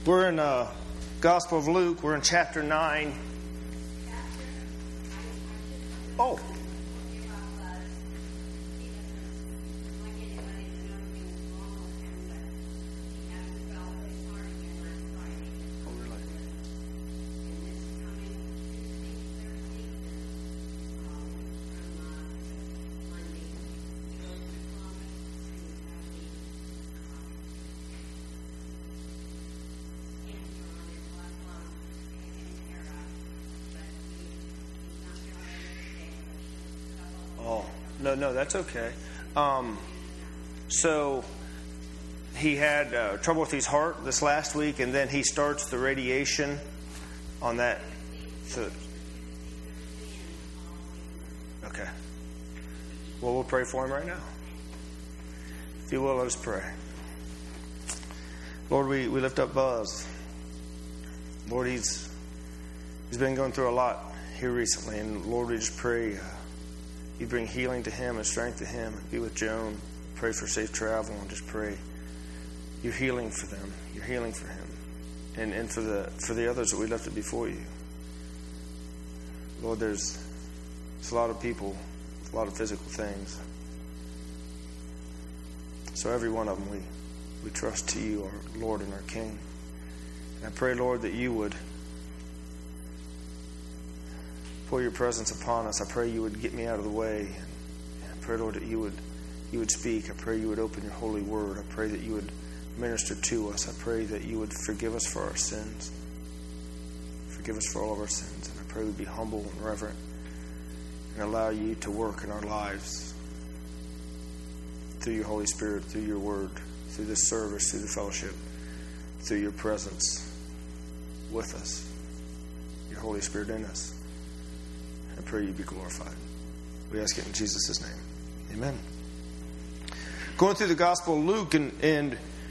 We're in Gospel of Luke. We're in chapter 9. Oh. No, that's okay. So he had trouble with his heart this last week, and then he starts the radiation on that. So, okay. Well, we'll pray for him right now. If you will, let us pray. Lord, we lift up Buzz. Lord, he's been going through a lot here recently, and Lord, we just pray you bring healing to him and strength to him. Be with Joan. Pray for safe travel, and just pray you're healing for them. You're healing for him, and for the others that we lifted before you. Lord, there's a lot of people with a lot of physical things. So every one of them we trust to you, our Lord and our King. And I pray, Lord, that you would pour your presence upon us. I pray you would get me out of the way. And I pray, Lord, that you would speak. I pray you would open your holy word. I pray that you would minister to us. I pray that you would forgive us for our sins. Forgive us for all of our sins. And I pray we'd be humble and reverent and allow you to work in our lives through your Holy Spirit, through your word, through this service, through the fellowship, through your presence with us, your Holy Spirit in us. I pray you be glorified. We ask it in Jesus' name. Amen. Going through the Gospel of Luke, and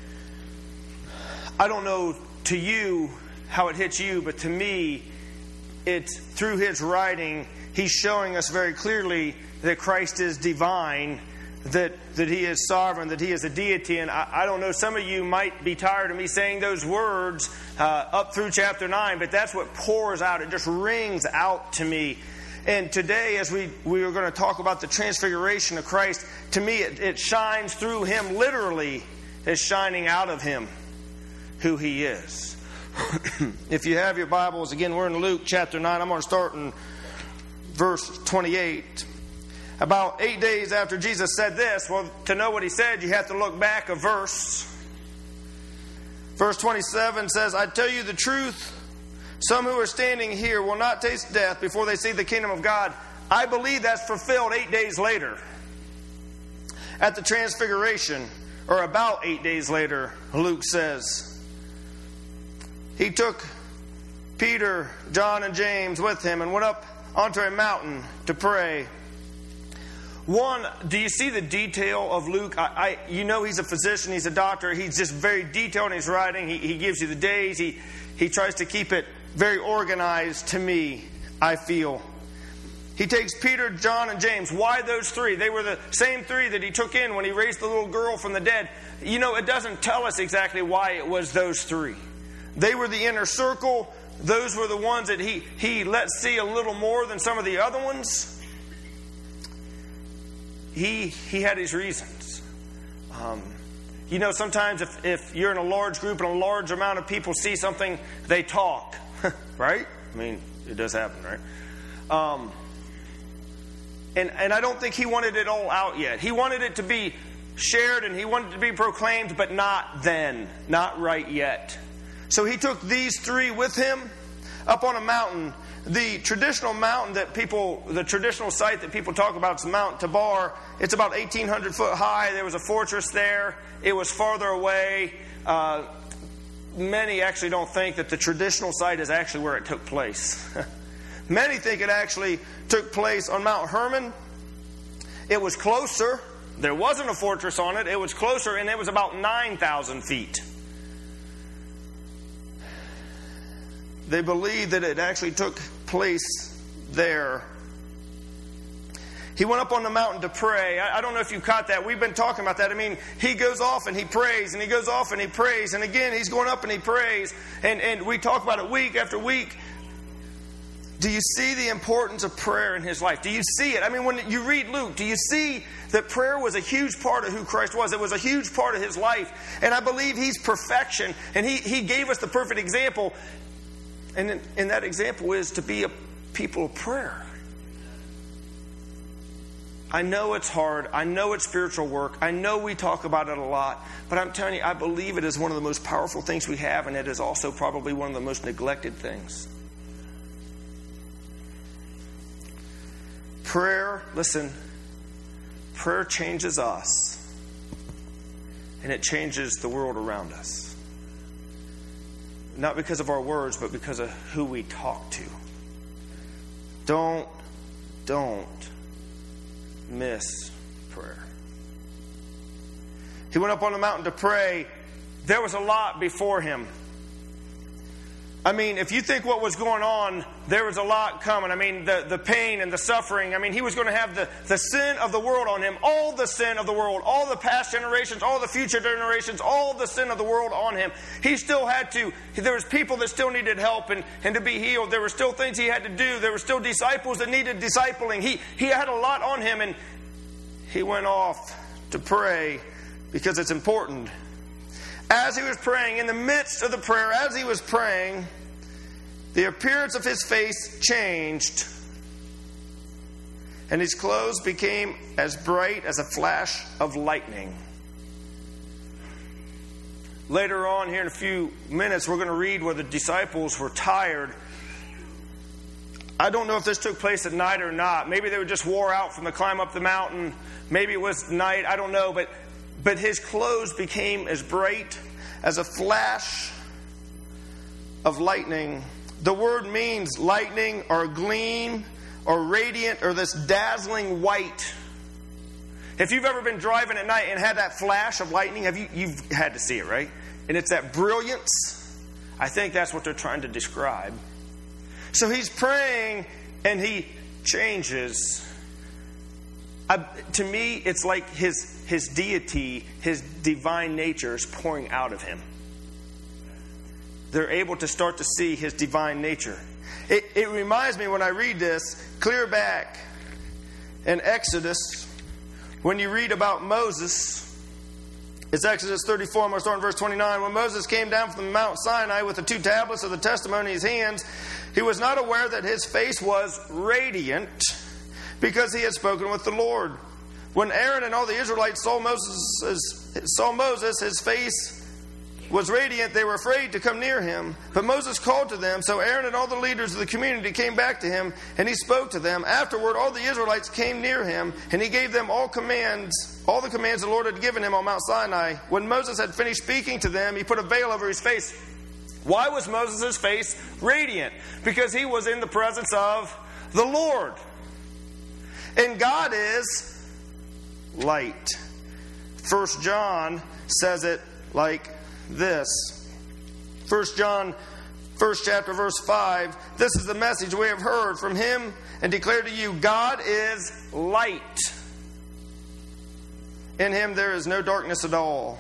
I don't know to you how it hits you, but to me, it's through his writing, he's showing us very clearly that Christ is divine, that he is sovereign, that he is a deity. And I don't know, some of you might be tired of me saying those words up through chapter 9, but that's what pours out. It just rings out to me. And today, as we are going to talk about the transfiguration of Christ, to me it shines through him, literally is shining out of him who he is. If you have your Bibles, again, we're in Luke chapter 9. I'm going to start in verse 28. About 8 days after Jesus said this, well, to know what he said, you have to look back a verse. Verse 27 says, I tell you the truth, some who are standing here will not taste death before they see the kingdom of God. I believe that's fulfilled 8 days later. At the transfiguration, or about 8 days later, Luke says, he took Peter, John, and James with him and went up onto a mountain to pray. One, do you see the detail of Luke? You know he's a physician, he's a doctor. He's just very detailed in his writing. He gives you the days. He tries to keep it very organized to me, I feel. He takes Peter, John, and James. Why those three? They were the same three that he took in when he raised the little girl from the dead. You know, it doesn't tell us exactly why it was those three. They were the inner circle. Those were the ones that he let see a little more than some of the other ones. He had his reasons. You know, sometimes if you're in a large group and a large amount of people see something, they talk. Right? I mean, it does happen, right? And I don't think he wanted it all out yet. He wanted it to be shared and he wanted it to be proclaimed, but not then. Not right yet. So he took these three with him up on a mountain. The traditional mountain the traditional site that people talk about is Mount Tabor. It's about 1,800 foot high. There was a fortress there. It was farther away. Many actually don't think that the traditional site is actually where it took place. Many think it actually took place on Mount Hermon. It was closer. There wasn't a fortress on it. It was closer, and it was about 9,000 feet. They believe that it actually took place there. He went up on the mountain to pray. I don't know if you caught that. We've been talking about that. I mean, he goes off and he prays, and he goes off and he prays, and again, he's going up and he prays. And we talk about it week after week. Do you see the importance of prayer in his life? Do you see it? I mean, when you read Luke, do you see that prayer was a huge part of who Christ was? It was a huge part of his life. And I believe he's perfection. And he gave us the perfect example. And that example is to be a people of prayer. I know it's hard. I know it's spiritual work. I know we talk about it a lot. But I'm telling you, I believe it is one of the most powerful things we have, and it is also probably one of the most neglected things. Prayer, listen, prayer changes us, and it changes the world around us. Not because of our words, but because of who we talk to. Don't miss prayer. He went up on the mountain to pray. There was a lot before him. I mean, if you think what was going on, there was a lot coming. I mean, the pain and the suffering. I mean, he was going to have the sin of the world on him. All the sin of the world. All the past generations. All the future generations. All the sin of the world on him. He still had to. There was people that still needed help and to be healed. There were still things he had to do. There were still disciples that needed discipling. He had a lot on him, and he went off to pray because it's important. As he was praying, in the midst of the prayer, as he was praying, the appearance of his face changed, and his clothes became as bright as a flash of lightning. Later on, here in a few minutes, we're going to read where the disciples were tired. I don't know if this took place at night or not. Maybe they were just wore out from the climb up the mountain. Maybe it was night. I don't know. But his clothes became as bright as a flash of lightning. The word means lightning or gleam or radiant or this dazzling white. If you've ever been driving at night and had that flash of lightning, you've had to see it, right? And it's that brilliance. I think that's what they're trying to describe. So he's praying and he changes. To me, it's like his deity, his divine nature is pouring out of him. They're able to start to see his divine nature. It reminds me when I read this, clear back in Exodus, when you read about Moses, it's Exodus 34, I'm going to start in verse 29. When Moses came down from Mount Sinai with the 2 tablets of the testimony in his hands, he was not aware that his face was radiant, because he had spoken with the Lord. When Aaron and all the Israelites saw Moses, his face was radiant. They were afraid to come near him. But Moses called to them. So Aaron and all the leaders of the community came back to him, and he spoke to them. Afterward, all the Israelites came near him, and he gave them all the commands the Lord had given him on Mount Sinai. When Moses had finished speaking to them, he put a veil over his face. Why was Moses' face radiant? Because he was in the presence of the Lord. And God is light. 1 John says it like this. 1 John, 1st chapter, verse 5. This is the message we have heard from him and declare to you. God is light. In him there is no darkness at all.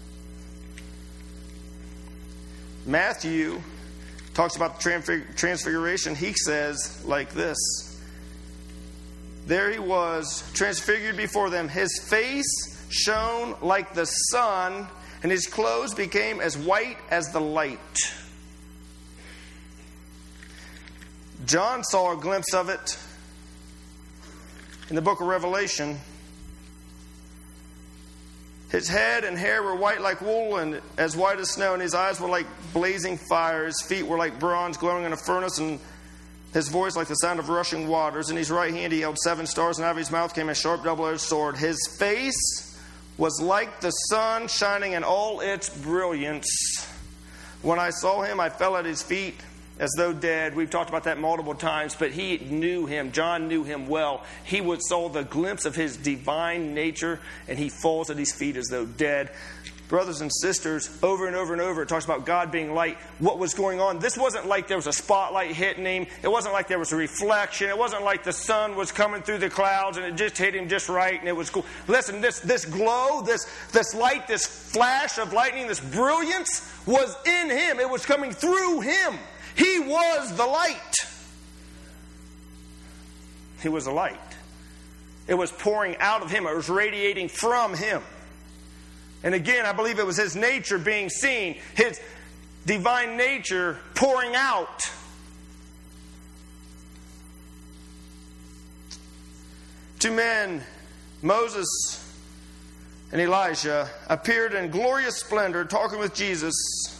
Matthew talks about the transfiguration. He says like this. There he was, transfigured before them. His face shone like the sun, and his clothes became as white as the light. John saw a glimpse of it in the book of Revelation. His head and hair were white like wool and as white as snow, and his eyes were like blazing fire. His feet were like bronze glowing in a furnace, and his voice like the sound of rushing waters. In his right hand he held 7 stars, and out of his mouth came a sharp double-edged sword. His face was like the sun shining in all its brilliance. When I saw him, I fell at his feet as though dead. We've talked about that multiple times, but he knew him. John knew him well. He saw the glimpse of his divine nature, and he falls at his feet as though dead. brothers and sisters, over and over and over, it talks about God being light. What was going on? This wasn't like there was a spotlight hitting him. It wasn't like there was a reflection. It wasn't like the sun was coming through the clouds and it just hit him just right and it was cool. Listen, this glow, this light, this flash of lightning, this brilliance was in him. It was coming through him. He was the light. He was the light. It was pouring out of him. It was radiating from him. And again, I believe it was his nature being seen, his divine nature pouring out. Two men, Moses and Elijah, appeared in glorious splendor talking with Jesus.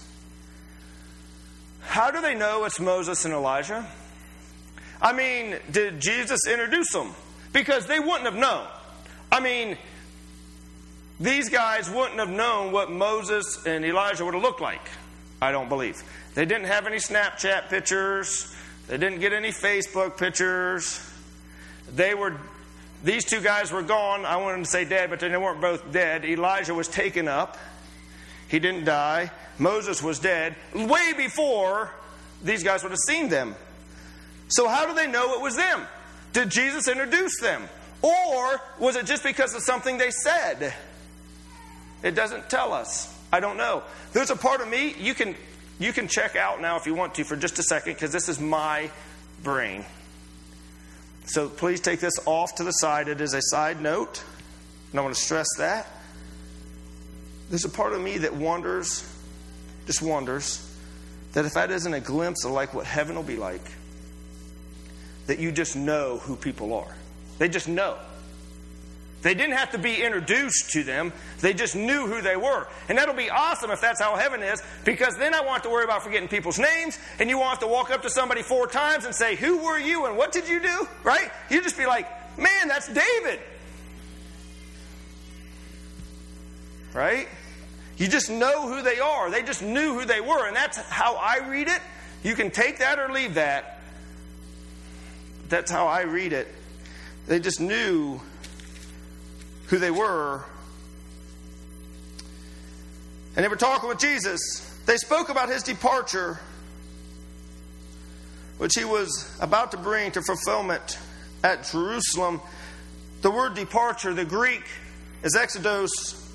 How do they know it's Moses and Elijah? I mean, did Jesus introduce them? Because they wouldn't have known. I mean, these guys wouldn't have known what Moses and Elijah would have looked like, I don't believe. They didn't have any Snapchat pictures. They didn't get any Facebook pictures. These two guys were gone. I wanted to say dead, but they weren't both dead. Elijah was taken up. He didn't die. Moses was dead way before these guys would have seen them. So how do they know it was them? Did Jesus introduce them? Or was it just because of something they said? It doesn't tell us. I don't know. There's a part of me, you can check out now if you want to for just a second, because this is my brain. So please take this off to the side. It is a side note, and I want to stress that. There's a part of me that wonders, that if that isn't a glimpse of like what heaven will be like, that you just know who people are. They just know. They didn't have to be introduced to them. They just knew who they were. And that'll be awesome if that's how heaven is, because then I won't have to worry about forgetting people's names, and you won't have to walk up to somebody 4 times and say, who were you and what did you do? Right? You just be like, man, that's David. Right? You just know who they are. They just knew who they were, and that's how I read it. You can take that or leave that. That's how I read it. They just knew who they were. And they were talking with Jesus. They spoke about his departure, which he was about to bring to fulfillment at Jerusalem. The word departure, the Greek, is exodos.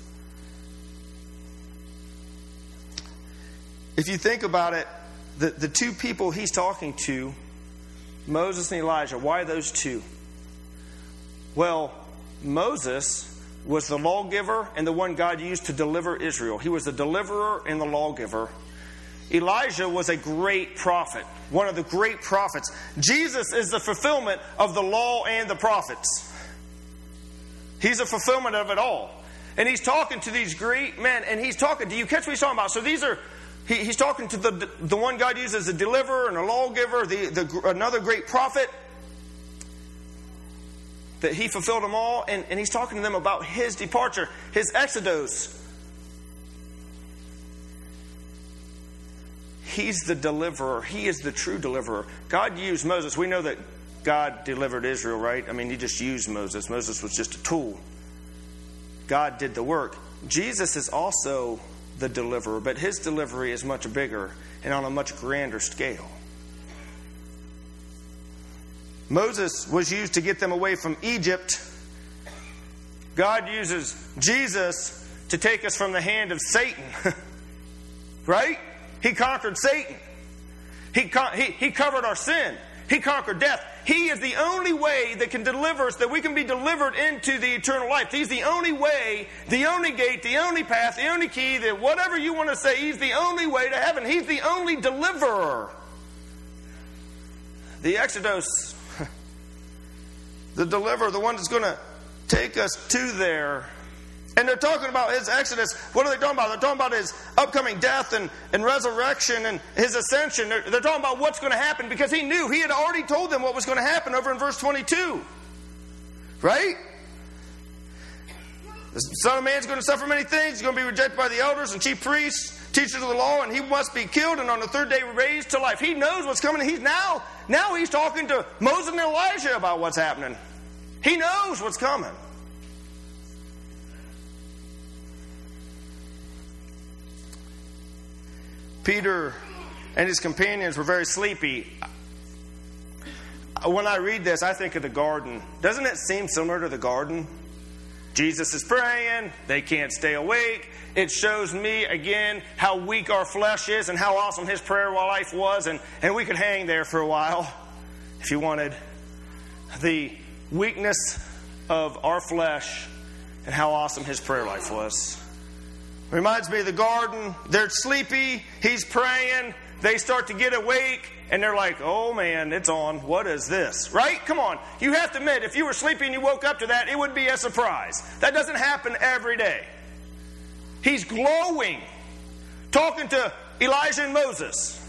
If you think about it, the two people he's talking to, Moses and Elijah, why those two? Well, Moses was the lawgiver and the one God used to deliver Israel. He was the deliverer and the lawgiver. Elijah was a great prophet, one of the great prophets. Jesus is the fulfillment of the law and the prophets. He's a fulfillment of it all. And he's talking to these great men, and he's talking, do you catch what he's talking about? So these are, he's talking to the one God uses as a deliverer and a lawgiver, another great prophet, that he fulfilled them all, and he's talking to them about his departure, his exodus. He's the deliverer. He is the true deliverer. God used Moses. We know that God delivered Israel, right? I mean, he just used Moses. Moses was just a tool. God did the work. Jesus is also the deliverer, but his delivery is much bigger and on a much grander scale. Moses was used to get them away from Egypt. God uses Jesus to take us from the hand of Satan. Right? He conquered Satan. He covered our sin. He conquered death. He is the only way that can deliver us, that we can be delivered into the eternal life. He's the only way, the only gate, the only path, the only key, that whatever you want to say, he's the only way to heaven. He's the only deliverer. The Exodus, the deliverer, the one that's going to take us to there. And they're talking about his exodus. What are they talking about? They're talking about his upcoming death and resurrection and his ascension. They're talking about what's going to happen, because he knew. He had already told them what was going to happen over in verse 22. Right? The Son of Man is going to suffer many things. He's going to be rejected by the elders and chief priests, teachers of the law, and he must be killed and on the third day raised to life. He knows what's coming. He's now he's talking to Moses and Elijah about what's happening. He knows what's coming. Peter and his companions were very sleepy. When I read this, I think of the garden. Doesn't it seem similar to the garden? Jesus is praying. They can't stay awake. It shows me, again, how weak our flesh is and how awesome his prayer life was. And we could hang there for a while if you wanted. The weakness of our flesh and how awesome his prayer life was. Reminds me of the garden. They're sleepy. He's praying. They start to get awake. And they're like, oh man, it's on. What is this? Right? Come on. You have to admit, if you were sleepy and you woke up to that, it would be a surprise. That doesn't happen every day. He's glowing, talking to Elijah and Moses.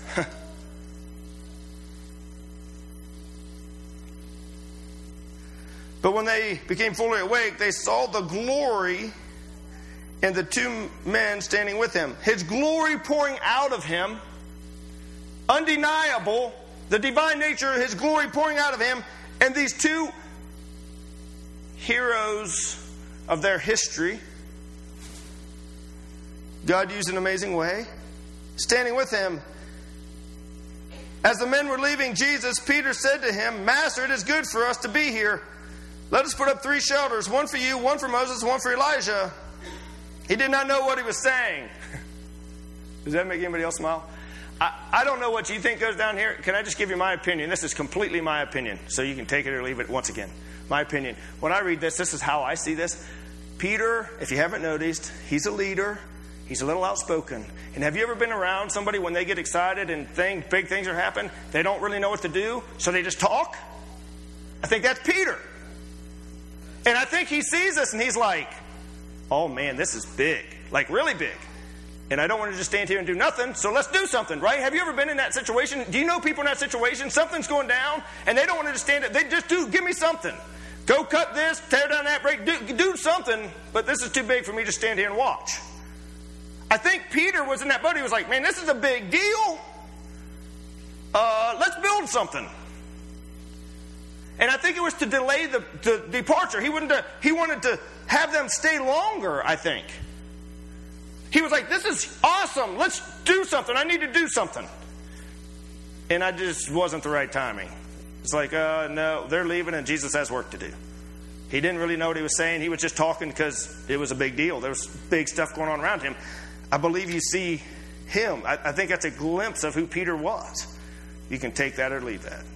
But when they became fully awake, they saw the glory and the two men standing with him. His glory pouring out of him. Undeniable, the divine nature of his glory pouring out of him, and these two heroes of their history, God used in an amazing way, standing with him. As the men were leaving Jesus, Peter said to him, Master, it is good for us to be here. Let us put up 3 shelters, one for you, one for Moses, one for Elijah. He did not know what he was saying. Does that make anybody else smile? I don't know what you think goes down here. Can I just give you my opinion? This is completely my opinion, so you can take it or leave it. Once again, my opinion. When I read this, this is how I see this. Peter, if you haven't noticed, he's a leader. He's a little outspoken. And have you ever been around somebody when they get excited and big things are happening, they don't really know what to do, so they just talk? I think that's Peter. And I think he sees this and he's like, oh man, this is big. Like really big. And I don't want to just stand here and do nothing, so let's do something, right? Have you ever been in that situation? Do you know people in that situation? Something's going down, and they don't want to just stand it. They just give me something. Go cut this, tear down that, break, do something, but this is too big for me to stand here and watch. I think Peter was in that boat. He was like, man, this is a big deal. Let's build something. And I think it was to delay the departure. He wanted to have them stay longer, I think. He was like, this is awesome. Let's do something. I need to do something. And I just wasn't the right timing. It's like, no, they're leaving and Jesus has work to do. He didn't really know what he was saying. He was just talking because it was a big deal. There was big stuff going on around him. I believe you see him. I think that's a glimpse of who Peter was. You can take that or leave that.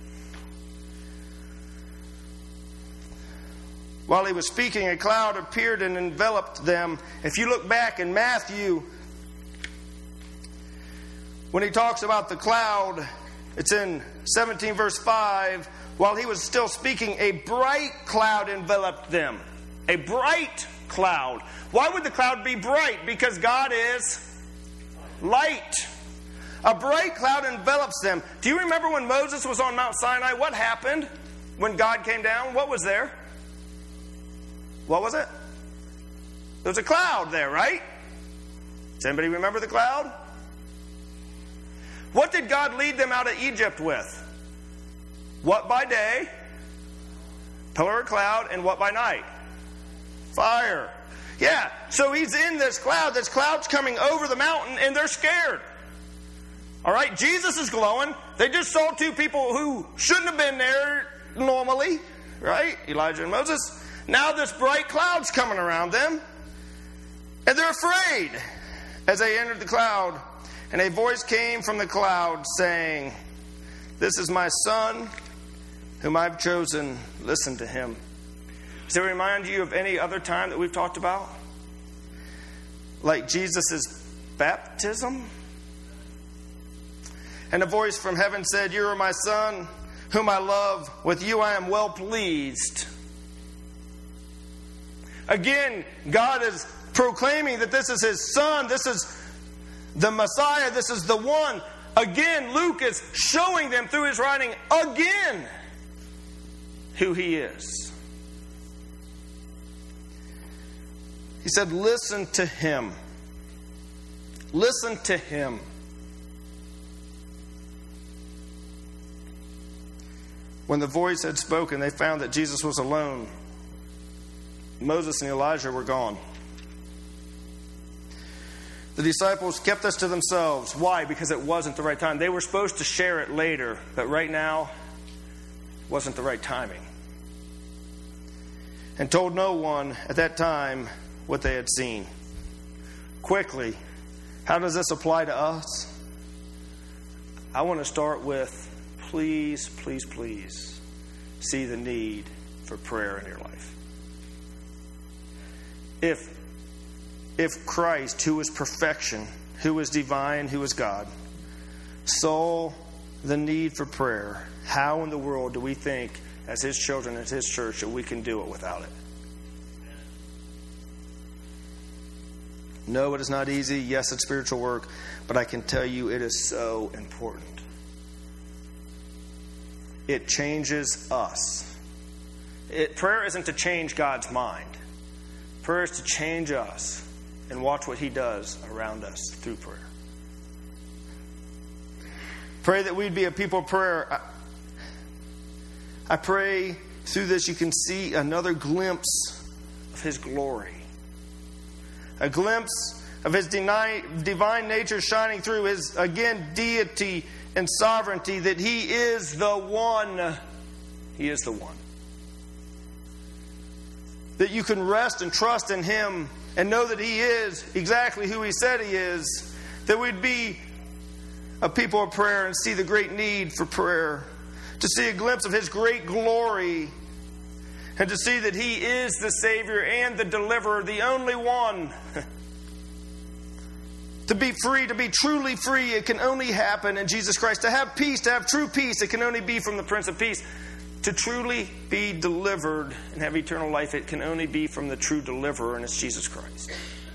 While he was speaking, a cloud appeared and enveloped them. If you look back in Matthew, when he talks about the cloud, it's in 17 verse 5. While he was still speaking, a bright cloud enveloped them. A bright cloud. Why would the cloud be bright? Because God is light. A bright cloud envelops them. Do you remember when Moses was on Mount Sinai? What happened when God came down? What was there? What was it? There was a cloud there, right? Does anybody remember the cloud? What did God lead them out of Egypt with? What by day? Pillar of cloud. And what by night? Fire. Yeah, so he's in this cloud. This cloud's coming over the mountain and they're scared. All right, Jesus is glowing. They just saw 2 people who shouldn't have been there normally, right? Elijah and Moses. Now this bright cloud's coming around them. And they're afraid as they entered the cloud. And a voice came from the cloud saying, "This is my son, whom I've chosen. Listen to him." Does it remind you of any other time that we've talked about? Like Jesus' baptism? And a voice from heaven said, "You are my son, whom I love. With you I am well pleased." Again, God is proclaiming that this is his son. This is the Messiah. This is the one. Again, Luke is showing them through his writing again who he is. He said, listen to him. Listen to him. When the voice had spoken, they found that Jesus was alone. Moses and Elijah were gone. The disciples kept this to themselves. Why? Because it wasn't the right time. They were supposed to share it later, but right now wasn't the right timing. And told no one at that time what they had seen. Quickly, how does this apply to us? I want to start with, please, please, please see the need for prayer in your life. If Christ, who is perfection, who is divine, who is God, saw the need for prayer, how in the world do we think, as His children, as His church, that we can do it without it? No, it is not easy. Yes, it's spiritual work, but I can tell you it is so important. It changes us. Prayer isn't to change God's mind. Prayer is to change us and watch what He does around us through prayer. Pray that we'd be a people of prayer. I pray through this you can see another glimpse of His glory. A glimpse of His divine nature shining through His, again, deity and sovereignty, that He is the one. He is the one. That you can rest and trust in Him and know that He is exactly who He said He is. That we'd be a people of prayer and see the great need for prayer. To see a glimpse of His great glory. And to see that He is the Savior and the Deliverer, the only one. To be free, to be truly free, it can only happen in Jesus Christ. To have peace, to have true peace, it can only be from the Prince of Peace. To truly be delivered and have eternal life, it can only be from the true Deliverer, and it's Jesus Christ.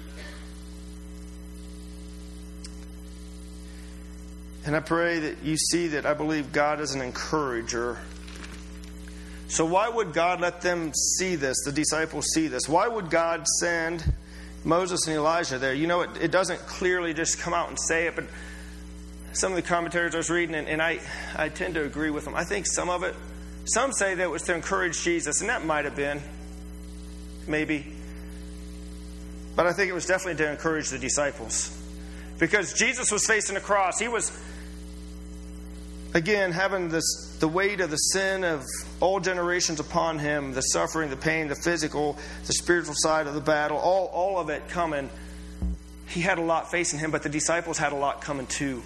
And I pray that you see that I believe God is an encourager. So why would God let them see this, the disciples see this? Why would God send Moses and Elijah there? You know, it doesn't clearly just come out and say it, but some of the commentaries I was reading, and I tend to agree with them. I think some say that it was to encourage Jesus, and that might have been, maybe. But I think it was definitely to encourage the disciples. Because Jesus was facing a cross. He was, again, having the weight of the sin of all generations upon Him, the suffering, the pain, the physical, the spiritual side of the battle, all of it coming. He had a lot facing Him, but the disciples had a lot coming too.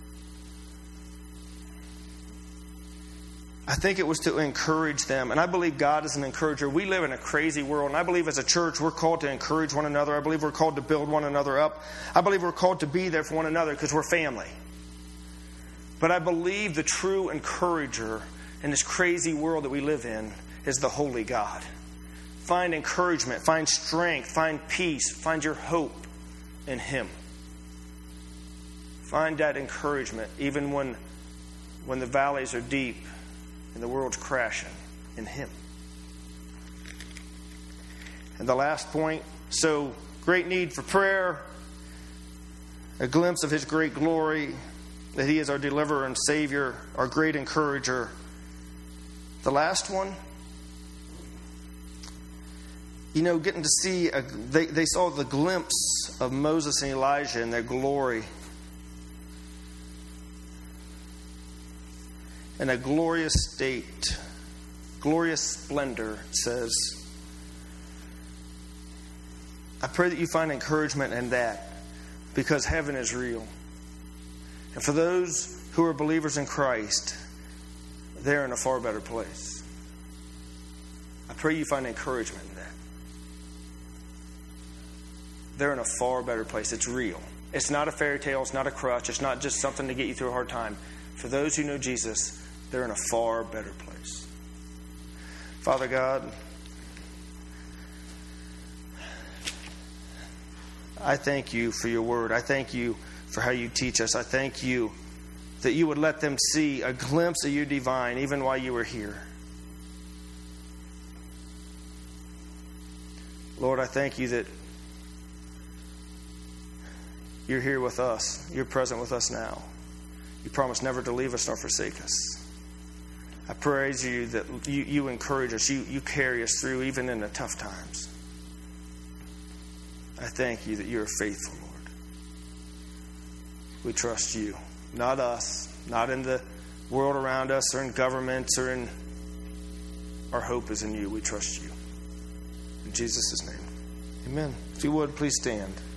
I think it was to encourage them. And I believe God is an encourager. We live in a crazy world. And I believe as a church, we're called to encourage one another. I believe we're called to build one another up. I believe we're called to be there for one another because we're family. But I believe the true encourager in this crazy world that we live in is the Holy God. Find encouragement, find strength, find peace, find your hope in Him. Find that encouragement even when the valleys are deep and the world's crashing, in Him. And the last point, so great need for prayer, a glimpse of His great glory, that He is our deliverer and Savior, our great encourager. The last one, getting to see, they saw the glimpse of Moses and Elijah and their glory. In a glorious state, glorious splendor, it says. I pray that you find encouragement in that, because heaven is real. And for those who are believers in Christ, they're in a far better place. I pray you find encouragement in that. They're in a far better place. It's real. It's not a fairy tale. It's not a crutch. It's not just something to get you through a hard time. For those who know Jesus, they're in a far better place. Father God, I thank you for your word. I thank you for how you teach us. I thank you that you would let them see a glimpse of you divine even while you were here. Lord, I thank you that you're here with us. You're present with us now. You promise never to leave us nor forsake us. I praise you that you encourage us. You carry us through even in the tough times. I thank you that you are faithful, Lord. We trust you, not us, not in the world around us or in governments or in... Our hope is in you. We trust you. In Jesus' name, amen. If you would, please stand.